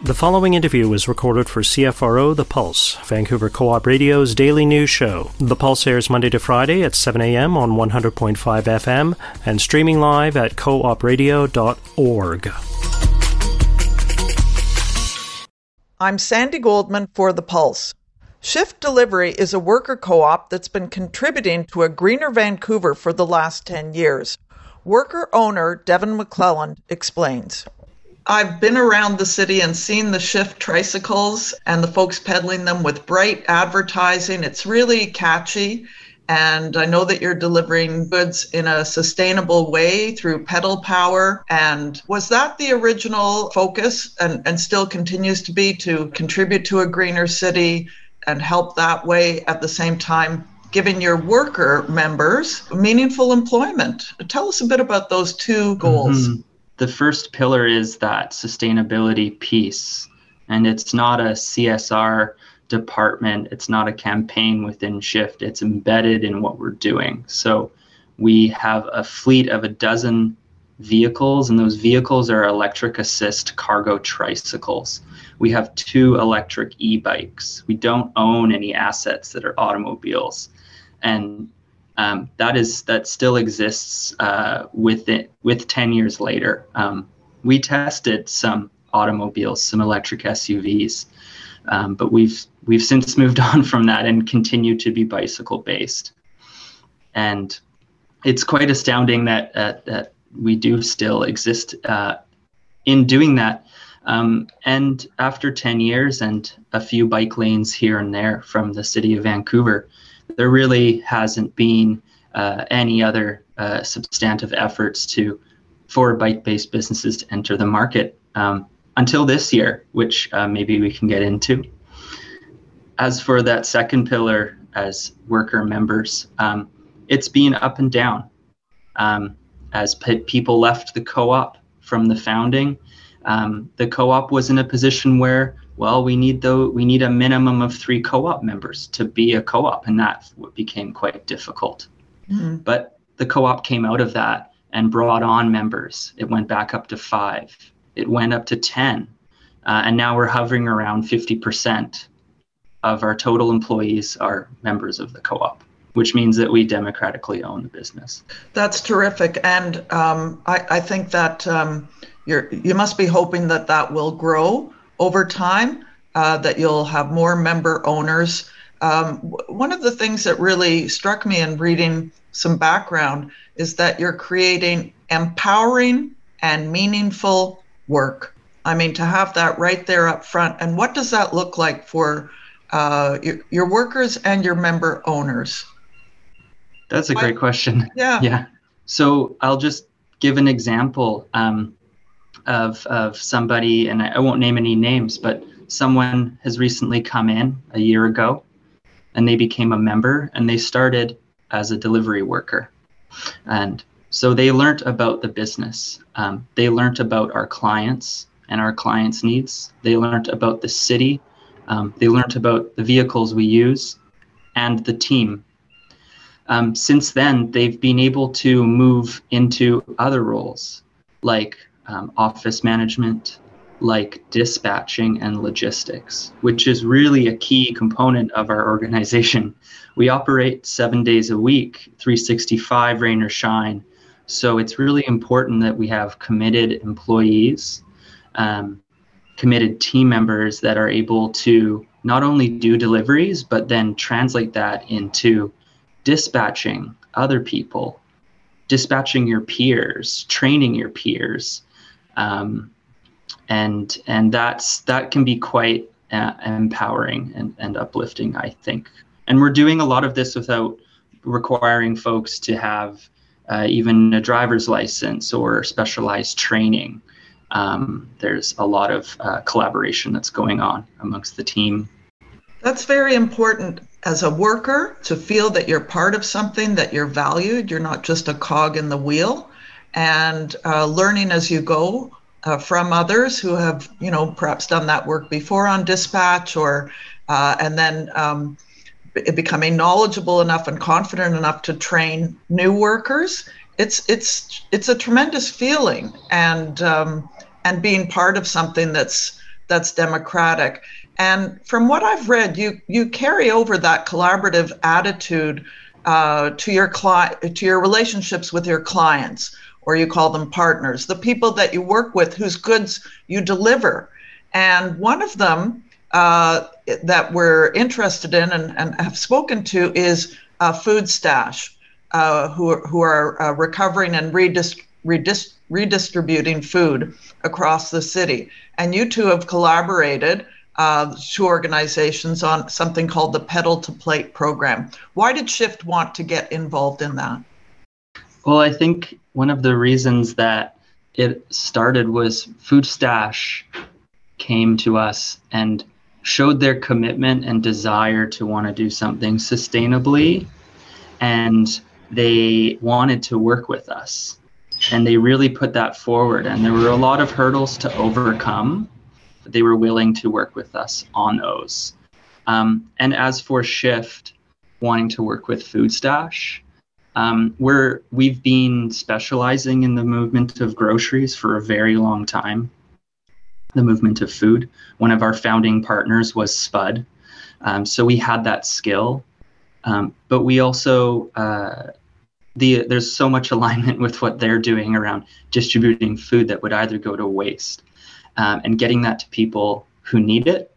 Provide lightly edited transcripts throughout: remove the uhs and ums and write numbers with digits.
The following interview was recorded for CFRO The Pulse, Vancouver Co-op Radio's daily news show. The Pulse airs Monday to Friday at 7 a.m. on 100.5 FM and streaming live at coopradio.org. I'm Sandy Goldman for The Pulse. Shift Delivery is a worker co-op that's been contributing to a greener Vancouver for the last 10 years. Worker owner Devin McClelland explains. I've been around the city and seen the Shift tricycles and the folks peddling them with bright advertising. It's really catchy. And I know that you're delivering goods in a sustainable way through pedal power. And was that the original focus and still continues to be to contribute to a greener city and help that way at the same time giving your worker members meaningful employment? Tell us a bit about those two goals. Mm-hmm. The first pillar is that sustainability piece, and it's not a CSR department. It's not a campaign within Shift. It's embedded in what we're doing. So we have a fleet of 12 vehicles, and those vehicles are electric assist cargo tricycles. We have 2 electric e-bikes. We don't own any assets that are automobiles. And that still exists with 10 years later. We tested some automobiles, some electric SUVs, but we've since moved on from that and continue to be bicycle based. And it's quite astounding that we do still exist in doing that. And after 10 years and a few bike lanes here and there from the city of Vancouver, there really hasn't been any other substantive efforts for bike-based businesses to enter the market until this year, which maybe we can get into. As for that second pillar as worker members, it's been up and down. As people left the co-op from the founding, the co-op was in a position where, well, we need a minimum of 3 co-op members to be a co-op, and that became quite difficult. Mm-hmm. But the co-op came out of that and brought on members. It went back up to 5. It went up to 10. And now we're hovering around 50% of our total employees are members of the co-op, which means that we democratically own the business. That's terrific. And I think that you must be hoping that will grow over time, that you'll have more member owners. One of the things that really struck me in reading some background is that you're creating empowering and meaningful work. I mean, to have that right there up front. And what does that look like for your workers and your member owners? That's a great question. Yeah. So I'll just give an example of somebody, and I won't name any names, but someone has recently come in a year ago and they became a member, and they started as a delivery worker. And so they learned about the business. They learned about our clients and our clients' needs. They learned about the city. They learned about the vehicles we use and the team. Since then, they've been able to move into other roles like office management, like dispatching and logistics, which is really a key component of our organization. We operate 7 days a week, 365, rain or shine. So it's really important that we have committed employees, committed team members that are able to not only do deliveries, but then translate that into dispatching other people, dispatching your peers, training your peers. And that can be quite empowering and uplifting, I think. And we're doing a lot of this without requiring folks to have even a driver's license or specialized training. There's a lot of collaboration that's going on amongst the team. That's very important as a worker, to feel that you're part of something, that you're valued, you're not just a cog in the wheel, and learning as you go from others who have, perhaps done that work before on dispatch, or and then becoming knowledgeable enough and confident enough to train new workers. It's a tremendous feeling, and being part of something that's that's democratic. And from what I've read, you carry over that collaborative attitude to your relationships with your clients, or you call them partners, the people that you work with whose goods you deliver. And one of them that we're interested in and have spoken to is Food Stash, who are recovering and redistributing food across the city. And you two have collaborated, two organizations, on something called the Pedal to Plate program. Why did Shift want to get involved in that? Well, I think one of the reasons that it started was Food Stash came to us and showed their commitment and desire to want to do something sustainably, and they wanted to work with us, and they really put that forward, and there were a lot of hurdles to overcome, but they were willing to work with us on those. And as for Shift wanting to work with Food Stash, we've been specializing in the movement of groceries for a very long time. The movement of food. One of our founding partners was Spud. So we had that skill. But we also, there's so much alignment with what they're doing around distributing food that would either go to waste, and getting that to people who need it,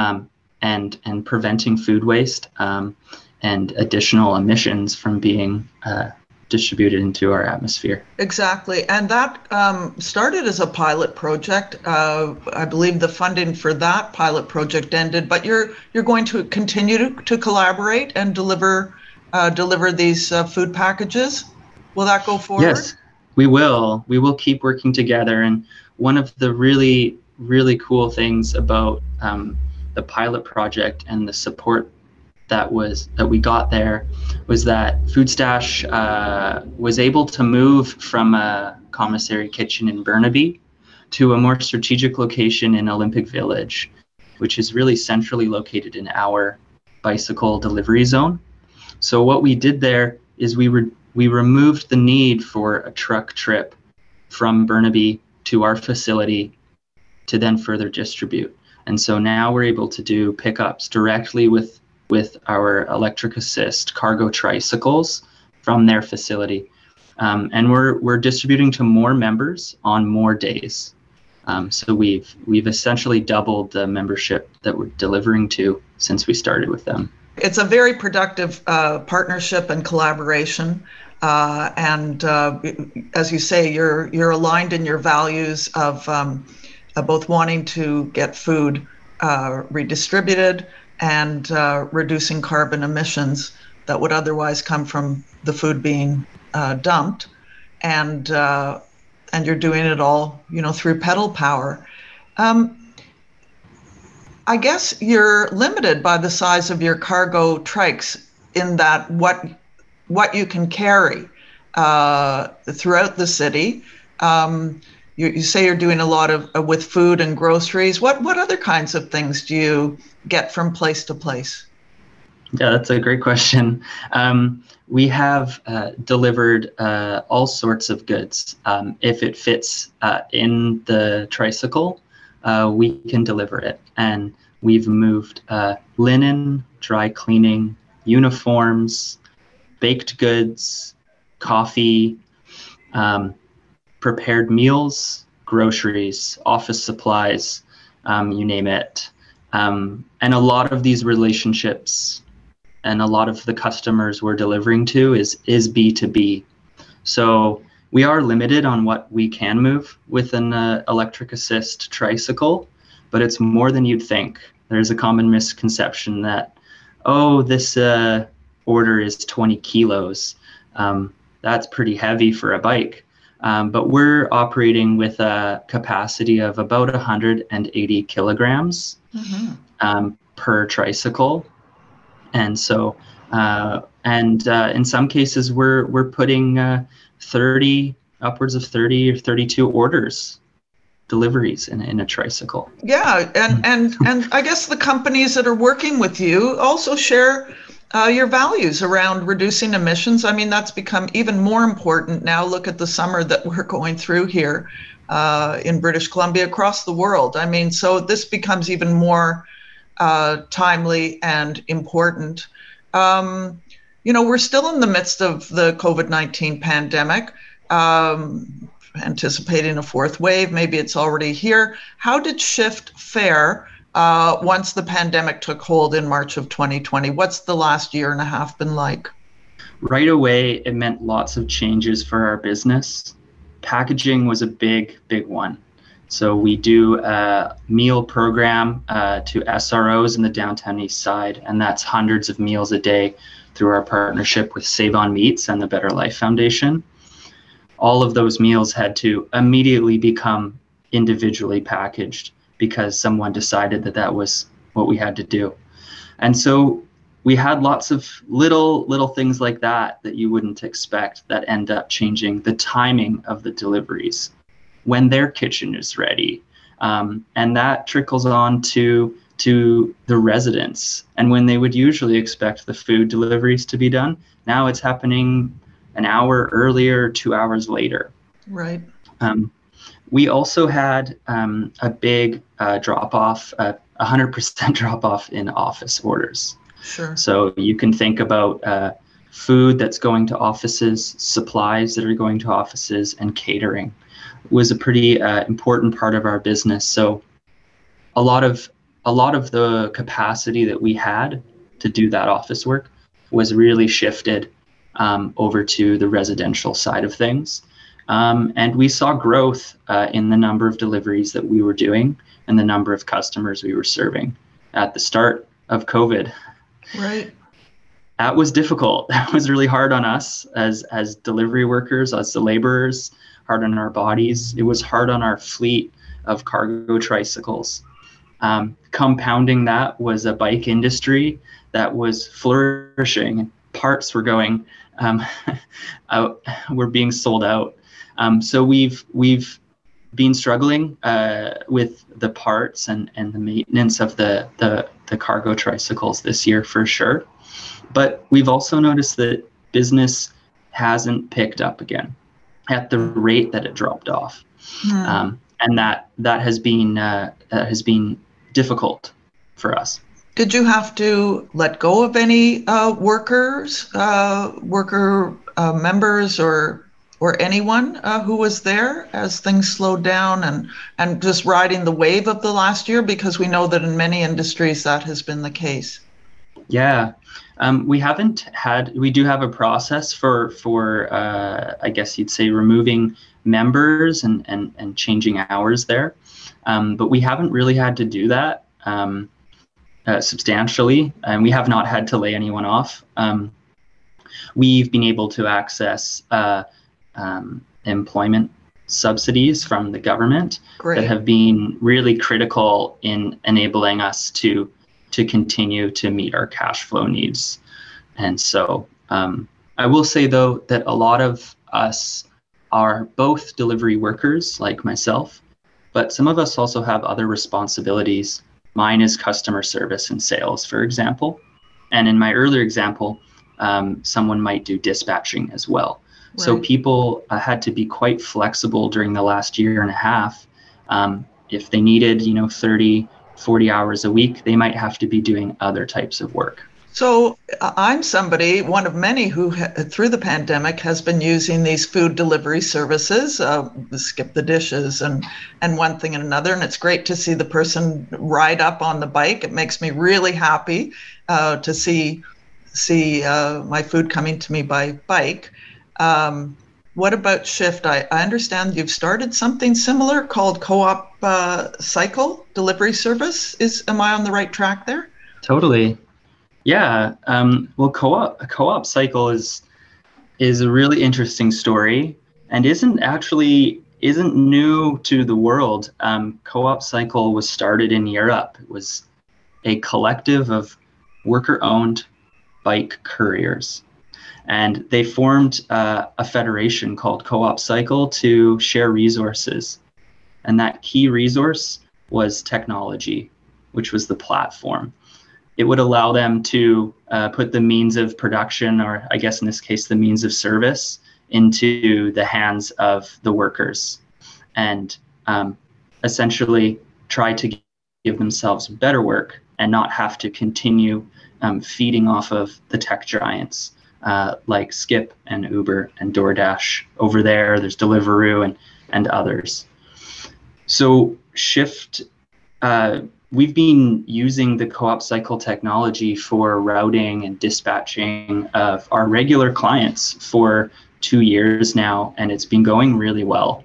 and preventing food waste, and additional emissions from being distributed into our atmosphere. Exactly. And that started as a pilot project. I believe the funding for that pilot project ended, but you're going to continue to collaborate and deliver these food packages. Will that go forward? Yes, we will. We will keep working together. And one of the really, really cool things about the pilot project and the support that we got there was that Food Stash was able to move from a commissary kitchen in Burnaby to a more strategic location in Olympic Village, which is really centrally located in our bicycle delivery zone. So what we did there is we removed the need for a truck trip from Burnaby to our facility to then further distribute. And so now we're able to do pickups directly with our electric assist cargo tricycles from their facility. And we're distributing to more members on more days. So we've essentially doubled the membership that we're delivering to since we started with them. It's a very productive partnership and collaboration. And as you say, you're aligned in your values of both wanting to get food redistributed and reducing carbon emissions that would otherwise come from the food being dumped, and you're doing it all, through pedal power. I guess you're limited by the size of your cargo trikes in that what you can carry throughout the city. You say you're doing a lot of with food and groceries. What other kinds of things do you get from place to place? Yeah, that's a great question. We have delivered all sorts of goods. If it fits in the tricycle, we can deliver it. And we've moved linen, dry cleaning, uniforms, baked goods, coffee, prepared meals, groceries, office supplies, you name it. And a lot of these relationships and a lot of the customers we're delivering to is B2B. So we are limited on what we can move with an electric assist tricycle, but it's more than you'd think. There's a common misconception that, this order is 20 kilos. That's pretty heavy for a bike. But we're operating with a capacity of about 180 kilograms per tricycle. And so, in some cases, we're putting upwards of 30 or 32 orders, deliveries in a tricycle. Yeah, and I guess the companies that are working with you also share your values around reducing emissions. I mean, that's become even more important now. Look at the summer that we're going through here. in British Columbia, across the world. I mean, so this becomes even more timely and important. We're still in the midst of the COVID-19 pandemic, anticipating a fourth wave. Maybe it's already here. How did Shift fare once the pandemic took hold in March of 2020? What's the last year and a half been like? Right away, it meant lots of changes for our business. Packaging was a big one. So we do a meal program to SROs in the downtown east side, and that's hundreds of meals a day through our partnership with Save on Meats and the Better Life Foundation. All of those meals had to immediately become individually packaged because someone decided that that was what we had to do. And so we had lots of little things like that you wouldn't expect that end up changing the timing of the deliveries, when their kitchen is ready. And that trickles on to the residents. And when they would usually expect the food deliveries to be done, now it's happening an hour earlier, 2 hours later. Right. We also had a big drop-off, 100% drop-off in office orders. Sure. So you can think about food that's going to offices, supplies that are going to offices, and catering was a pretty important part of our business. So a lot of the capacity that we had to do that office work was really shifted over to the residential side of things. And we saw growth in the number of deliveries that we were doing and the number of customers we were serving at the start of COVID. Right. That was difficult. That was really hard on us as delivery workers, as the laborers, hard on our bodies. It was hard on our fleet of cargo tricycles. Compounding that was a bike industry that was flourishing. Parts were going out, were being sold out. So we've been struggling with the parts and the maintenance of the cargo tricycles this year for sure. But we've also noticed that business hasn't picked up again at the rate that it dropped off. And that has been difficult for us. Did you have to let go of any worker members or anyone who was there as things slowed down and just riding the wave of the last year? Because we know that in many industries that has been the case. Yeah, we do have a process for I guess you'd say removing members and changing hours there. But we haven't really had to do that substantially, and we have not had to lay anyone off. We've been able to access employment subsidies from the government. Great. That have been really critical in enabling us to continue to meet our cash flow needs. And so I will say, though, that a lot of us are both delivery workers like myself, but some of us also have other responsibilities. Mine is customer service and sales, for example. And in my earlier example, someone might do dispatching as well. Right. So people had to be quite flexible during the last year and a half. If they needed, 30, 40 hours a week, they might have to be doing other types of work. So I'm one of many who through the pandemic has been using these food delivery services, Skip the Dishes and one thing and another. And it's great to see the person ride up on the bike. It makes me really happy to see my food coming to me by bike. What about Shift? I understand you've started something similar called Co-op Cycle delivery service. Am I on the right track there? Totally. Yeah. Well, Co-op Cycle is a really interesting story and isn't new to the world. Co-op Cycle was started in Europe. It was a collective of worker-owned bike couriers. And they formed a federation called Co-op Cycle to share resources. And that key resource was technology, which was the platform. It would allow them to put the means of production, or I guess in this case, the means of service, into the hands of the workers. and essentially try to give themselves better work and not have to continue feeding off of the tech giants like Skip and Uber and DoorDash over there. There's Deliveroo and others. So Shift, we've been using the Co-op Cycle technology for routing and dispatching of our regular clients for 2 years now, and it's been going really well.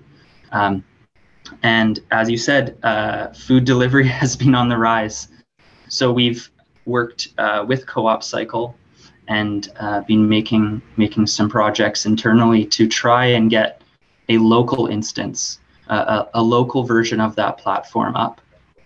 And as you said, food delivery has been on the rise. So we've worked with Co-op Cycle and been making some projects internally to try and get a local instance, a local version of that platform up.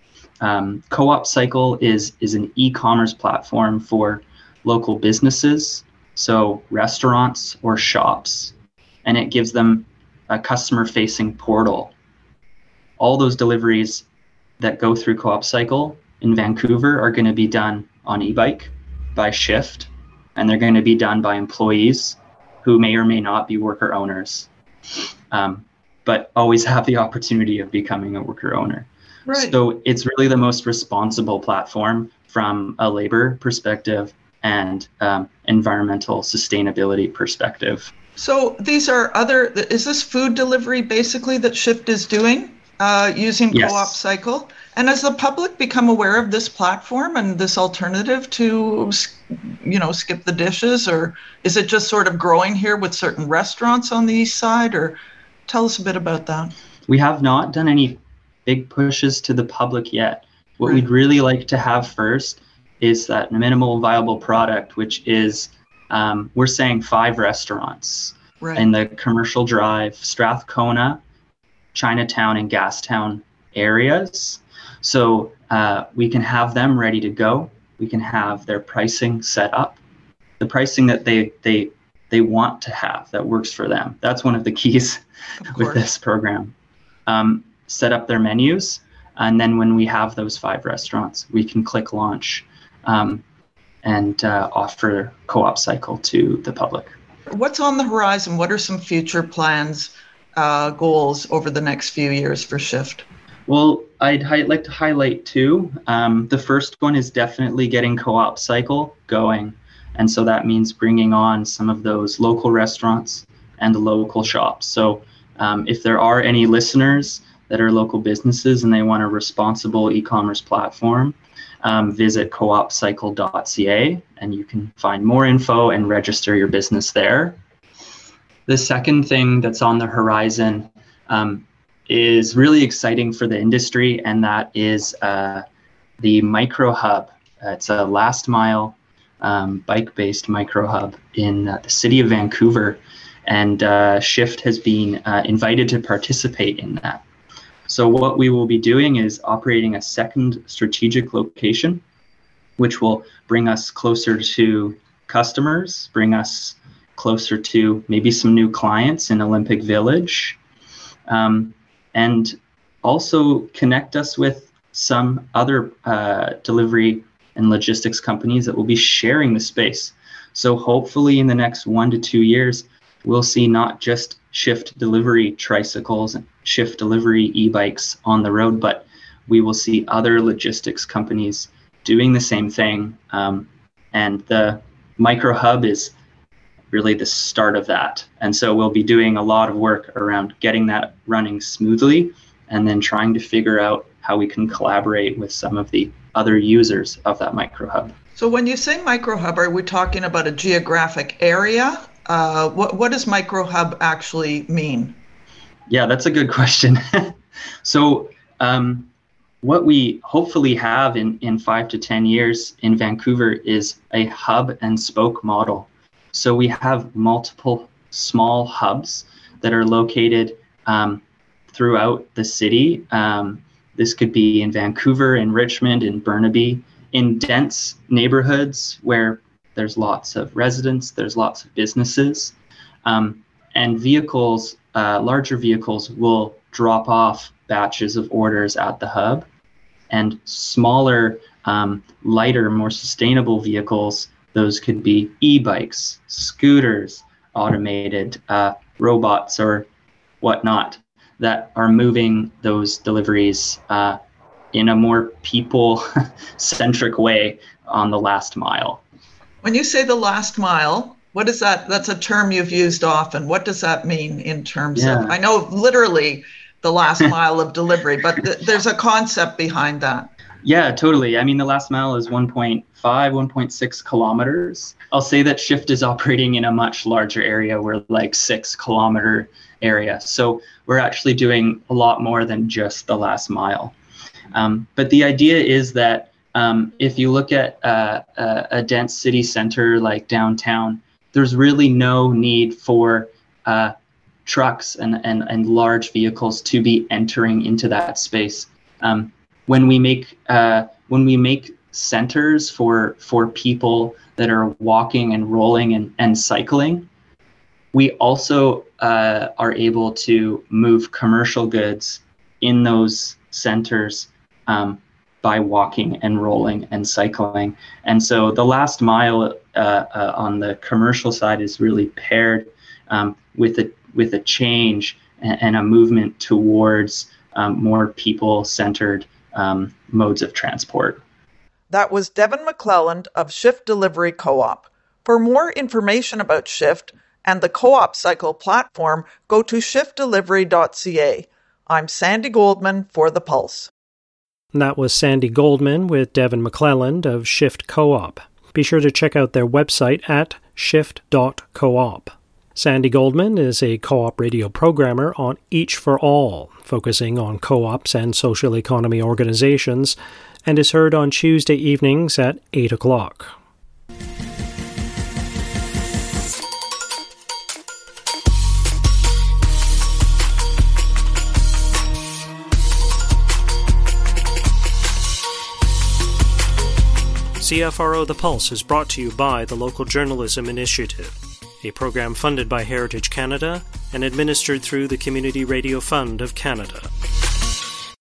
Co-op Cycle is an e-commerce platform for local businesses, so restaurants or shops, and it gives them a customer-facing portal. All those deliveries that go through Co-op Cycle in Vancouver are going to be done on e-bike by Shift, and they're going to be done by employees who may or may not be worker owners, but always have the opportunity of becoming a worker owner. Right. So it's really the most responsible platform from a labor perspective and environmental sustainability perspective. So these are is this food delivery basically that Shift is doing using yes. Co-op Cycle? And has the public become aware of this platform and this alternative to, skip the dishes? Or is it just sort of growing here with certain restaurants on the east side? Or tell us a bit about that. We have not done any big pushes to the public yet. What right. we'd really like to have first is that minimal viable product, which is, we're saying 5 restaurants right. in the Commercial Drive, Strathcona, Chinatown, and Gastown areas. So we can have them ready to go. We can have their pricing set up, the pricing that they want to have that works for them. That's one of the keys with this program. Set up their menus, and then when we have those 5 restaurants, we can click launch and offer Co-op Cycle to the public. What's on the horizon? What are some future plans, goals over the next few years for Shift? Well, I'd like to highlight 2. The first one is definitely getting Co-op Cycle going. And so that means bringing on some of those local restaurants and local shops. So if there are any listeners that are local businesses and they want a responsible e-commerce platform, visit coopcycle.ca and you can find more info and register your business there. The second thing that's on the horizon is really exciting for the industry, and that is the micro hub. It's a last mile bike-based micro hub in the city of Vancouver, and Shift has been invited to participate in that. So what we will be doing is operating a second strategic location, which will bring us closer to customers, bring us closer to maybe some new clients in Olympic Village, and also connect us with some other delivery and logistics companies that will be sharing the space. So hopefully in the next 1 to 2 years, we'll see not just Shift delivery tricycles and Shift delivery e-bikes on the road, but we will see other logistics companies doing the same thing. And the micro hub is really the start of that. And so we'll be doing a lot of work around getting that running smoothly and then trying to figure out how we can collaborate with some of the other users of that micro hub. So when you say micro hub, are we talking about a geographic area? What does micro hub actually mean? Yeah, that's a good question. So what we hopefully have in 5 to 10 years in Vancouver is a hub and spoke model. So we have multiple small hubs that are located throughout the city. This could be in Vancouver, in Richmond, in Burnaby, in dense neighborhoods where there's lots of residents, there's lots of businesses, and vehicles, larger vehicles will drop off batches of orders at the hub, and smaller, lighter, more sustainable vehicles, those could be e-bikes, scooters, automated robots, or whatnot. that are moving those deliveries in a more people-centric way on the last mile. When you say the last mile, what is that? That's a term you've used often. What does that mean in terms of, I know literally the last mile of delivery, but there's a concept behind that. Yeah, totally. I mean, the last mile is 1.5, 1.6 kilometers. I'll say that Shift is operating in a much larger area. We're like 6 kilometer area. So we're actually doing a lot more than just the last mile. But the idea is that if you look at a dense city center like downtown, there's really no need for trucks and large vehicles to be entering into that space. When we make centers for people that are walking and rolling and cycling, we also are able to move commercial goods in those centers by walking and rolling and cycling. And so the last mile on the commercial side is really paired with a change and a movement towards more people-centered modes of transport. That was Devin McClelland of Shift Delivery Co-op. For more information about Shift and the Co-op Cycle platform, go to shiftdelivery.ca. I'm Sandy Goldman for The Pulse. That was Sandy Goldman with Devin McClelland of Shift Co-op. Be sure to check out their website at shift.coop. Sandy Goldman is a co-op radio programmer on Each for All, focusing on co-ops and social economy organizations, and is heard on Tuesday evenings at 8 o'clock. CFRO The Pulse is brought to you by the Local Journalism Initiative, a program funded by Heritage Canada and administered through the Community Radio Fund of Canada.